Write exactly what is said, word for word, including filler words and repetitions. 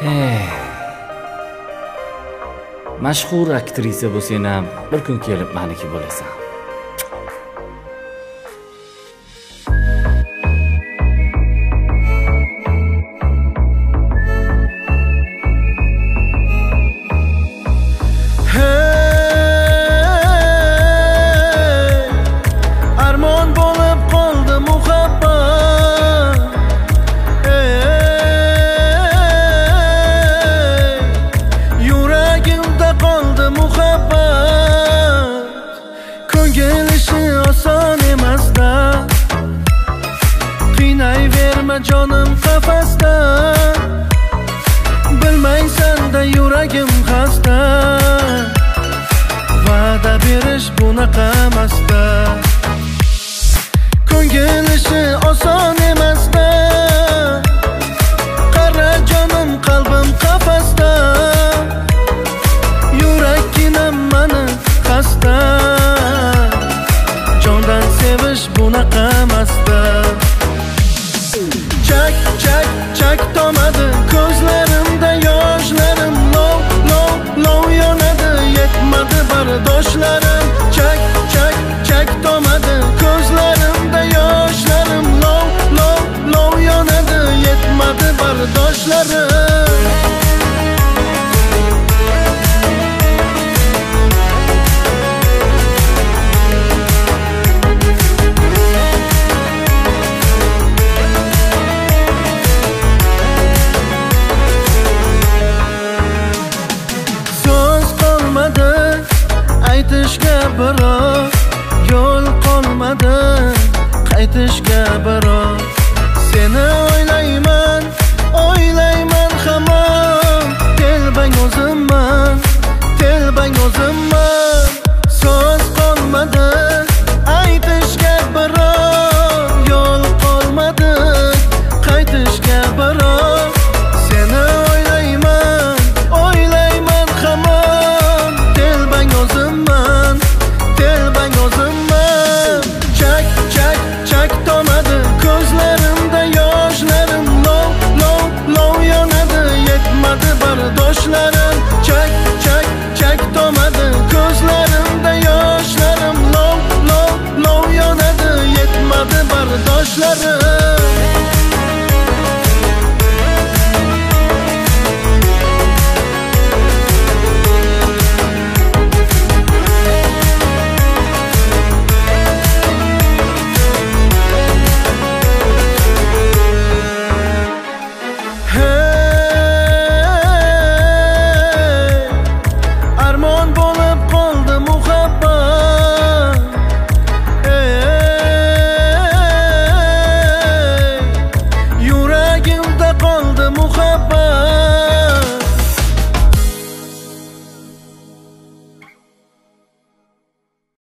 Eh. Mashhur aktrisa bo'lsang ham bir kun kelib meniki bo'lasan. Canım kafasta, bilmaysan da yuragim xasta. Va'da berish bunaqa emasda, ko'ngil ishi oson emasda. Qara jonim qalbim qafasda, yuraginam mani xasta. Jondan sevish bunaqa emasda. Çak çak çak tomadı ko'zlarimda yoshlarim, lov lov lov yonadı, yetmadi bardoshlarim. Çak çak çak tomadı ko'zlarimda yoshlarim, lov lov lov yonadı, yetmadi bardoshlarim. Aytishga biroq yo'l qolmadi, qaytishga biroq seni o'ylayman, o'ylayman hamon. Telbang o'zimman, telbang o'zimman. So'z qolmadi, aytishga biroq yo'l qolmadi, qaytishga biroq seni o'ylayman, o'ylayman hamon. Telbang o'zimman, telbang o'zimman. Chak chak chak tomadı ko'zlarimda yoshlarim, lov lov lov yonadi, yetmadi bardoshlarim. Chak chak chak tomadı ko'zlarimda yoshlarim, lov lov lov yonadi, yetmadi bardoshlarim. Yuragimda qoldi muhabbat.